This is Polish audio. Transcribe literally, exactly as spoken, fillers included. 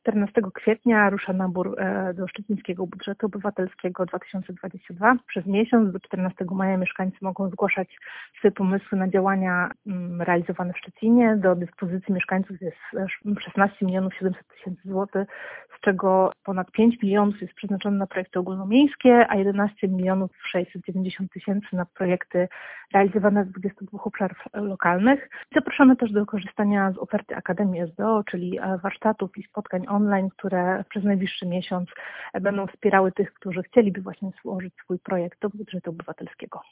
czternastego kwietnia rusza nabór do Szczecińskiego Budżetu Obywatelskiego dwa tysiące dwudziestego drugiego. Przez miesiąc do czternastego maja mieszkańcy mogą zgłaszać swoje pomysły na działania realizowane w Szczecinie. Do dyspozycji mieszkańców jest szesnaście milionów siedemset tysięcy złotych, z czego ponad pięć milionów jest przeznaczone na projekty ogólnomiejskie, a jedenaście milionów sześćset dziewięćdziesiąt tysięcy na projekty realizowane w dwudziestu dwóch obszarach lokalnych. Zapraszamy też do korzystania z oferty Akademii S D O, czyli warsztatów i spotkań online, które przez najbliższy miesiąc będą wspierały tych, którzy chcieliby właśnie złożyć swój projekt do budżetu obywatelskiego.